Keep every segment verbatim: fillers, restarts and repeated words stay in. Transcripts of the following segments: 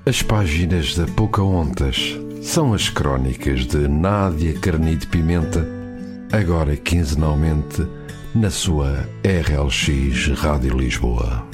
As páginas da Pocahontas são as crónicas de Nádia Carnide Pimenta, agora quinzenalmente na sua R L X Rádio Lisboa.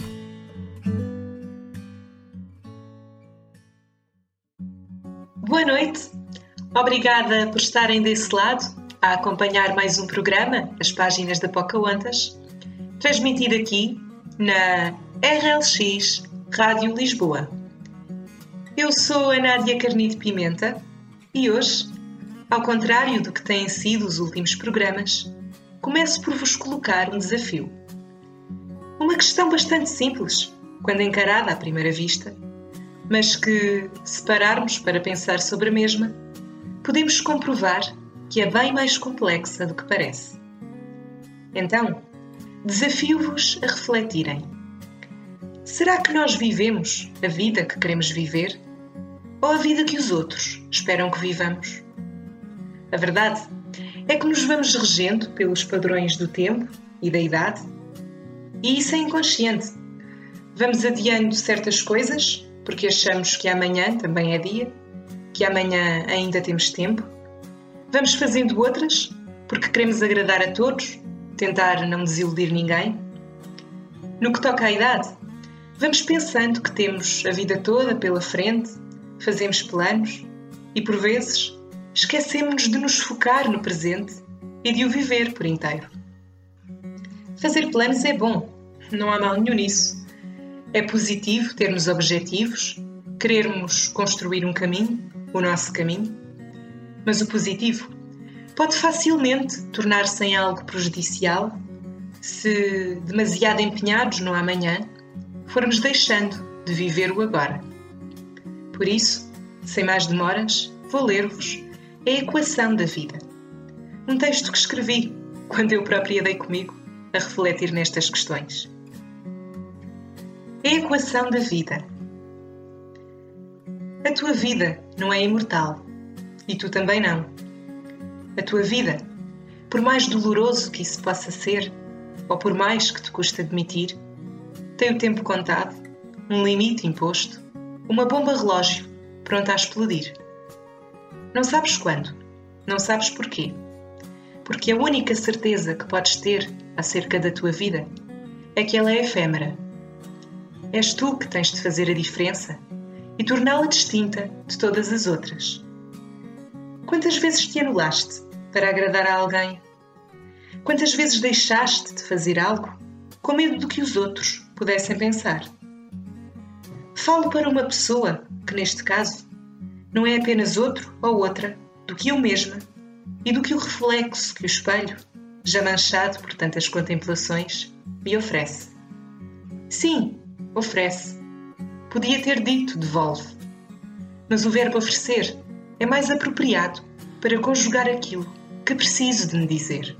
Boa noite, obrigada por estarem desse lado a acompanhar mais um programa, As Páginas da Pocahontas, transmitido aqui na R L X Rádio Lisboa. Eu sou a Nádia Carnide Pimenta e hoje, ao contrário do que têm sido os últimos programas, começo por vos colocar um desafio. Uma questão bastante simples, quando encarada à primeira vista, mas que, se pararmos para pensar sobre a mesma, podemos comprovar que é bem mais complexa do que parece. Então, desafio-vos a refletirem. Será que nós vivemos a vida que queremos viver? Ou a vida que os outros esperam que vivamos? A verdade é que nos vamos regendo pelos padrões do tempo e da idade, e isso é inconsciente. Vamos adiando certas coisas porque achamos que amanhã também é dia, que amanhã ainda temos tempo. Vamos fazendo outras porque queremos agradar a todos, tentar não desiludir ninguém. No que toca à idade, vamos pensando que temos a vida toda pela frente, fazemos planos e, por vezes, esquecemos-nos de nos focar no presente e de o viver por inteiro. Fazer planos é bom, não há mal nenhum nisso. É positivo termos objetivos, querermos construir um caminho, o nosso caminho, mas o positivo pode facilmente tornar-se em algo prejudicial se, demasiado empenhados no amanhã, formos deixando de viver o agora. Por isso, sem mais demoras, vou ler-vos A Equação da Vida, um texto que escrevi quando eu própria dei comigo a refletir nestas questões. A Equação da Vida. A tua vida não é imortal, e tu também não. A tua vida, por mais doloroso que isso possa ser, ou por mais que te custe admitir, tem o tempo contado, um limite imposto, uma bomba relógio pronta a explodir. Não sabes quando, não sabes porquê, porque a única certeza que podes ter acerca da tua vida é que ela é efêmera. És tu que tens de fazer a diferença e torná-la distinta de todas as outras. Quantas vezes te anulaste para agradar a alguém? Quantas vezes deixaste de fazer algo com medo do que os outros pudessem pensar? Falo para uma pessoa que, neste caso, não é apenas outro ou outra do que eu mesma e do que o reflexo que o espelho, já manchado por tantas contemplações, me oferece. Sim, oferece. Podia ter dito devolve, mas o verbo oferecer é mais apropriado para conjugar aquilo que preciso de me dizer.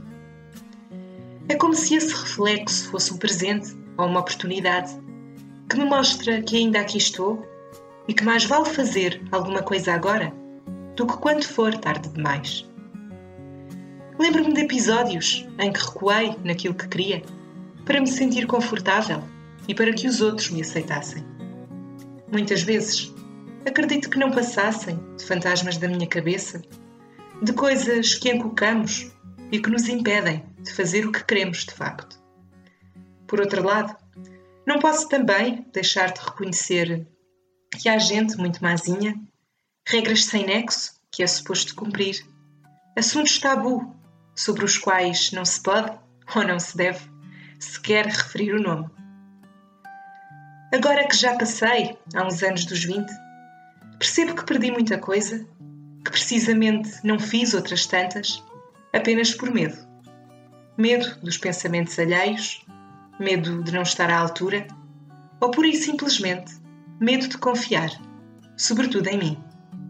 É como se esse reflexo fosse um presente ou uma oportunidade que me mostra que ainda aqui estou e que mais vale fazer alguma coisa agora do que quando for tarde demais. Lembro-me de episódios em que recuei naquilo que queria para me sentir confortável e para que os outros me aceitassem. Muitas vezes, acredito que não passassem de fantasmas da minha cabeça, de coisas que encocamos e que nos impedem de fazer o que queremos de facto. Por outro lado, não posso também deixar de reconhecer que há gente muito mazinha, regras sem nexo que é suposto cumprir, assuntos tabu sobre os quais não se pode ou não se deve sequer referir o nome. Agora que já passei há uns anos dos vinte, percebo que perdi muita coisa, que precisamente não fiz outras tantas, apenas por medo. Medo dos pensamentos alheios, medo de não estar à altura, ou pura e simplesmente medo de confiar, sobretudo em mim.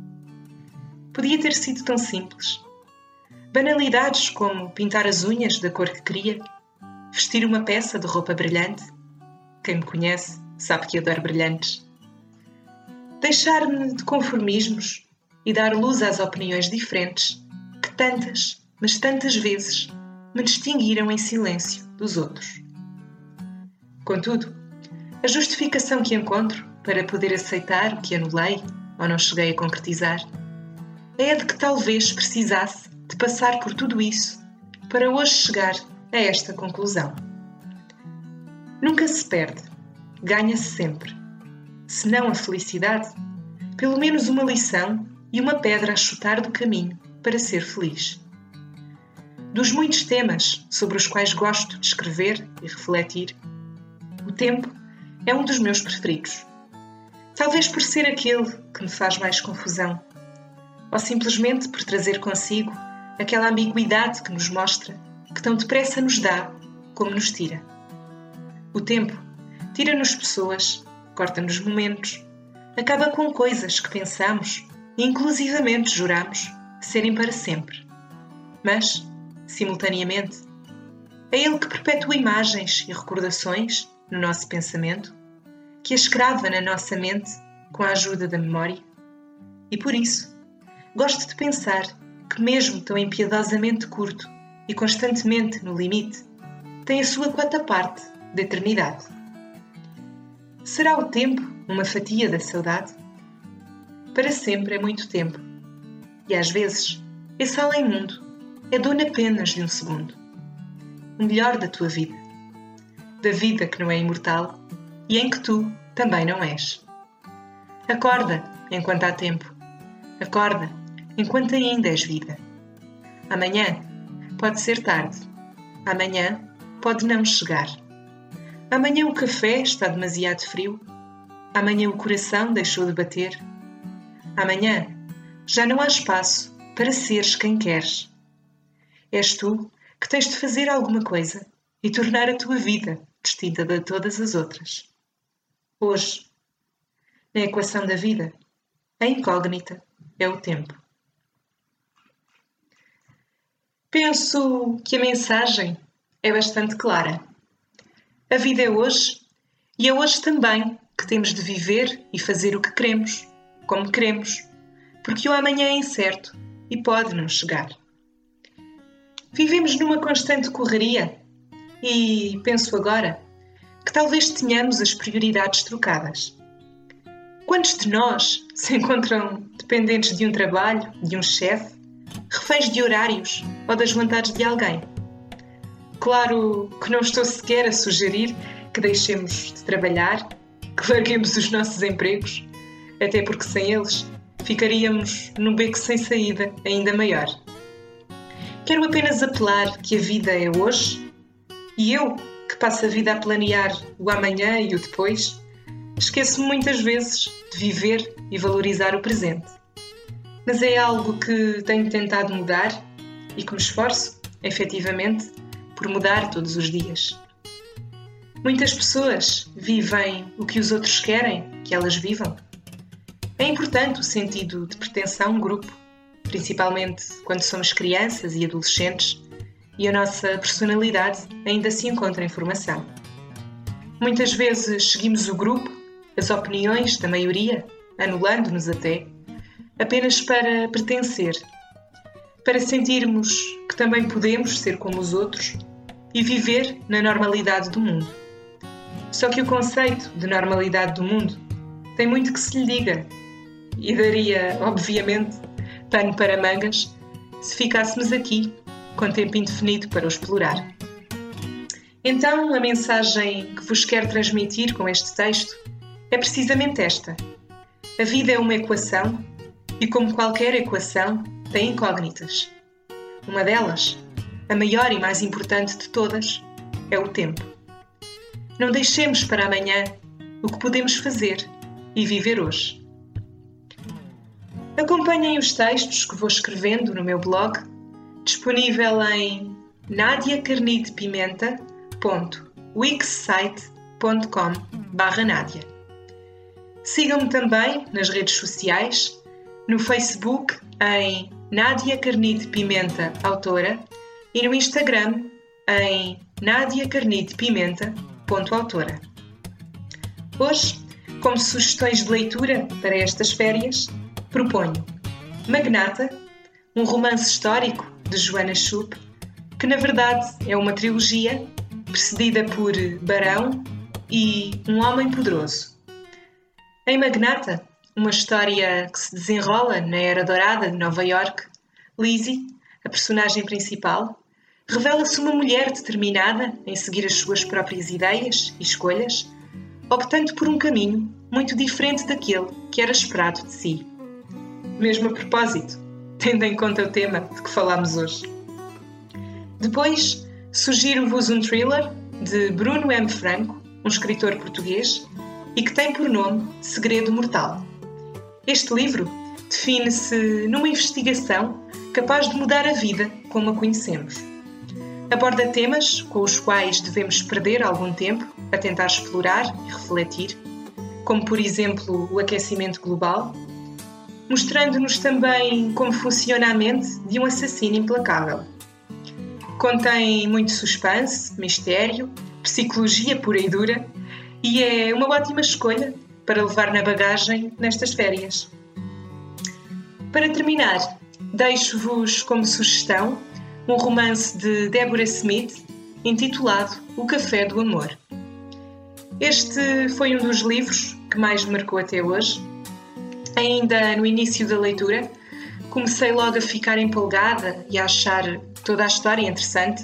Podia ter sido tão simples. Banalidades como pintar as unhas da cor que queria, vestir uma peça de roupa brilhante. Quem me conhece sabe que adoro brilhantes. Deixar-me de conformismos e dar luz às opiniões diferentes que tantas, mas tantas vezes me distinguiram em silêncio dos outros. Contudo, a justificação que encontro para poder aceitar o que anulei ou não cheguei a concretizar, é a de que talvez precisasse de passar por tudo isso para hoje chegar a esta conclusão. Nunca se perde, ganha-se sempre. Se não a felicidade, pelo menos uma lição e uma pedra a chutar do caminho para ser feliz. Dos muitos temas sobre os quais gosto de escrever e refletir, o tempo é um dos meus preferidos. Talvez por ser aquele que me faz mais confusão, ou simplesmente por trazer consigo aquela ambiguidade que nos mostra que tão depressa nos dá como nos tira. O tempo tira-nos pessoas, corta-nos momentos, acaba com coisas que pensamos e inclusivamente juramos serem para sempre. Mas, simultaneamente, é ele que perpetua imagens e recordações no nosso pensamento, que as escrava na nossa mente com a ajuda da memória. E por isso, gosto de pensar que mesmo tão impiedosamente curto e constantemente no limite, tem a sua quota parte da eternidade. Será o tempo uma fatia da saudade? Para sempre é muito tempo, e às vezes esse além-mundo é dono apenas de um segundo. O melhor da tua vida, da vida que não é imortal e em que tu também não és. Acorda enquanto há tempo, acorda enquanto ainda és vida. Amanhã pode ser tarde, amanhã pode não chegar. Amanhã o café está demasiado frio, amanhã o coração deixou de bater. Amanhã já não há espaço para seres quem queres. És tu que tens de fazer alguma coisa e tornar a tua vida distinta de todas as outras. Hoje, na equação da vida, a incógnita é o tempo. Penso que a mensagem é bastante clara. A vida é hoje e é hoje também que temos de viver e fazer o que queremos, como queremos, porque o amanhã é incerto e pode não chegar. Vivemos numa constante correria e penso agora que talvez tenhamos as prioridades trocadas. Quantos de nós se encontram dependentes de um trabalho, de um chefe, reféns de horários ou das vontades de alguém? Claro que não estou sequer a sugerir que deixemos de trabalhar, que larguemos os nossos empregos, até porque sem eles ficaríamos num beco sem saída ainda maior. Quero apenas apelar que a vida é hoje e eu, que passo a vida a planear o amanhã e o depois, esqueço-me muitas vezes de viver e valorizar o presente. Mas é algo que tenho tentado mudar e que me esforço, efetivamente, por mudar todos os dias. Muitas pessoas vivem o que os outros querem que elas vivam. É importante o sentido de pertença a um grupo, principalmente quando somos crianças e adolescentes e a nossa personalidade ainda se encontra em formação. Muitas vezes seguimos o grupo, as opiniões da maioria, anulando-nos até, apenas para pertencer, para sentirmos que também podemos ser como os outros e viver na normalidade do mundo. Só que o conceito de normalidade do mundo tem muito que se lhe diga e daria, obviamente, pano para mangas se ficássemos aqui com tempo indefinido para o explorar. Então, a mensagem que vos quero transmitir com este texto é precisamente esta. A vida é uma equação e, como qualquer equação, tem incógnitas. Uma delas, a maior e mais importante de todas, é o tempo. Não deixemos para amanhã o que podemos fazer e viver hoje. Acompanhem os textos que vou escrevendo no meu blog, disponível em nadia carnide pimenta ponto wixsite ponto com barra nadia. Sigam-me também nas redes sociais, no Facebook em Nadia Carnide Pimenta Autora e no Instagram em Nadia Carnide Pimenta ponto autora. Hoje, como sugestões de leitura para estas férias, proponho Magnata, um romance histórico de Joana Schupp, que na verdade é uma trilogia precedida por Barão e Um Homem Poderoso. Em Magnata, uma história que se desenrola na Era Dourada de Nova York, Lizzie, a personagem principal, revela-se uma mulher determinada em seguir as suas próprias ideias e escolhas, optando por um caminho muito diferente daquele que era esperado de si. Mesmo a propósito, tendo em conta o tema de que falámos hoje. Depois, sugiro-vos um thriller de Bruno M. Franco, um escritor português, e que tem por nome Segredo Mortal. Este livro define-se numa investigação capaz de mudar a vida como a conhecemos. Aborda temas com os quais devemos perder algum tempo a tentar explorar e refletir, como por exemplo o aquecimento global, mostrando-nos também como funciona a mente de um assassino implacável. Contém muito suspense, mistério, psicologia pura e dura e é uma ótima escolha para levar na bagagem nestas férias. Para terminar, deixo-vos como sugestão um romance de Deborah Smith intitulado O Café do Amor. Este foi um dos livros que mais me marcou até hoje. Ainda no início da leitura, comecei logo a ficar empolgada e a achar toda a história interessante.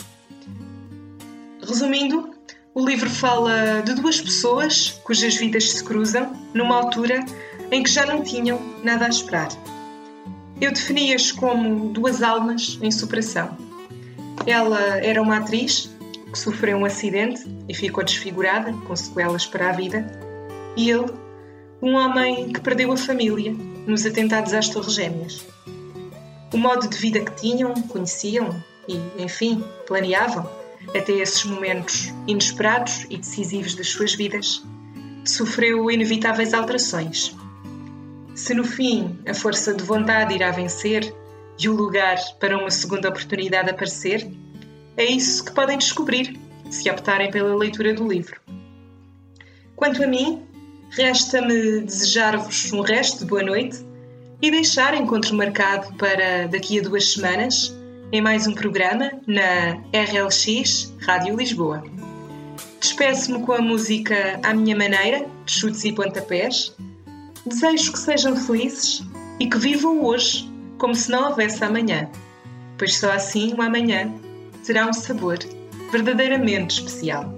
Resumindo, o livro fala de duas pessoas cujas vidas se cruzam numa altura em que já não tinham nada a esperar. Eu defini-as como duas almas em superação. Ela era uma atriz que sofreu um acidente e ficou desfigurada, com sequelas para a vida, e ele, um homem que perdeu a família nos atentados às Torres Gêmeas. O modo de vida que tinham, conheciam e, enfim, planeavam, até esses momentos inesperados e decisivos das suas vidas, sofreu inevitáveis alterações. Se no fim a força de vontade irá vencer e o lugar para uma segunda oportunidade aparecer, é isso que podem descobrir se optarem pela leitura do livro. Quanto a mim, resta-me desejar-vos um resto de boa noite e deixar encontro marcado para daqui a duas semanas em mais um programa na R L X Rádio Lisboa. Despeço-me com a música À Minha Maneira, de chutes e pontapés. Desejo que sejam felizes e que vivam hoje como se não houvesse amanhã, pois só assim o amanhã terá um sabor verdadeiramente especial.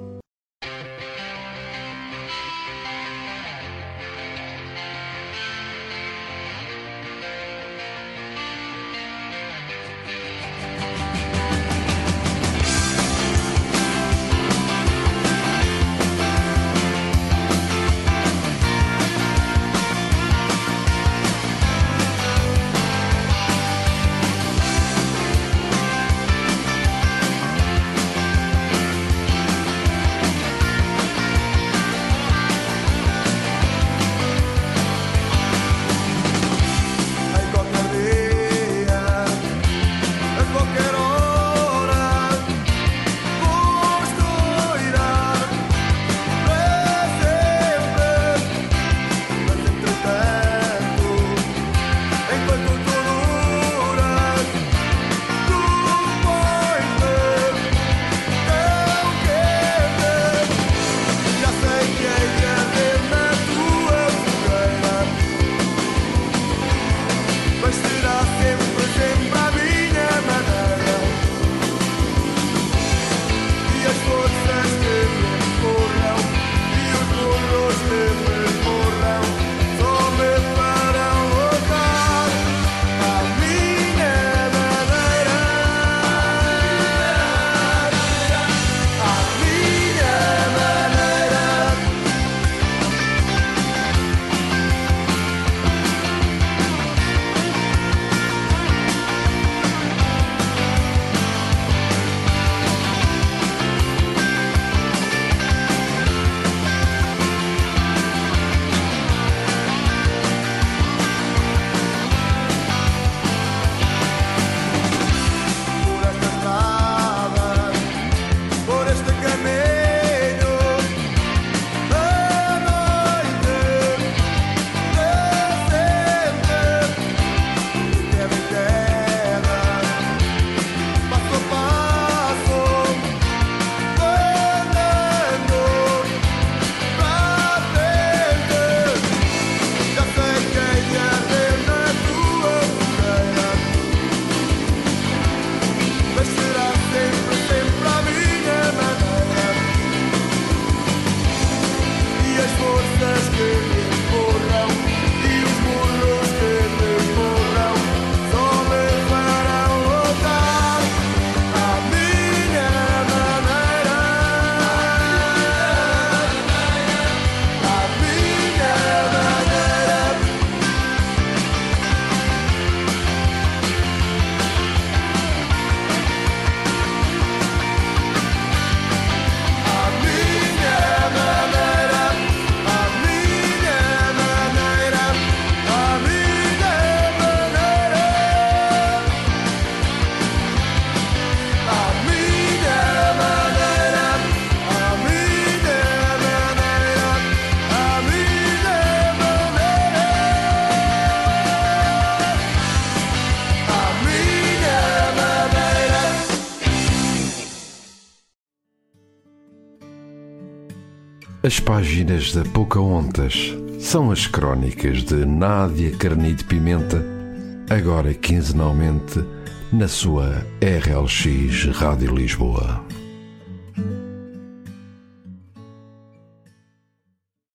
As páginas da Pocahontas são as crónicas de Nádia Carnide Pimenta, agora quinzenalmente na sua R L X Rádio Lisboa.